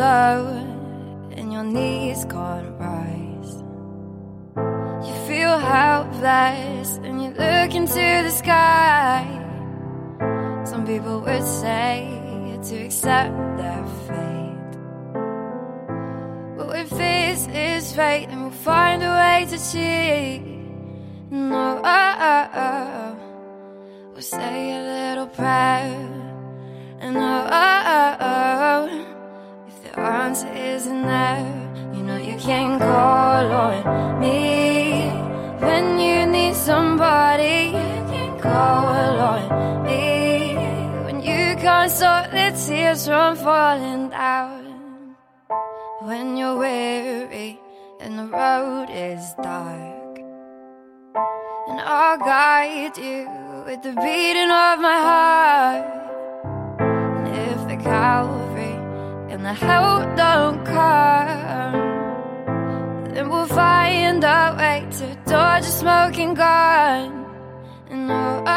low and your knees can't rise. You feel helpless and you look into the sky. Some people would say to accept their fate, but if this is fate, then we'll find a way to cheat. No, we'll say a little prayer. And if the answer isn't there, you know you can call on me. When you need somebody, you can call on me. When you can't stop the tears from falling down. When you're weary and the road is dark, and I'll guide you with the beating of my heart. Calvary and the help don't come, then we'll find a way to dodge a smoking gun. And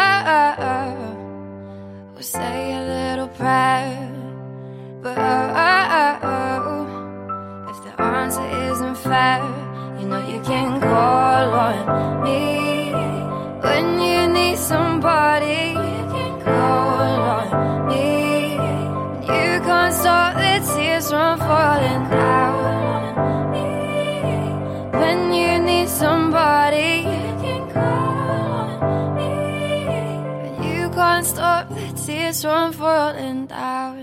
we'll say a little prayer, but if the answer isn't fair, you know you can call on me. When you need somebody, you can call on me. You can't stop the tears from falling down. When you need somebody, you can call on me. You can't stop the tears from falling down.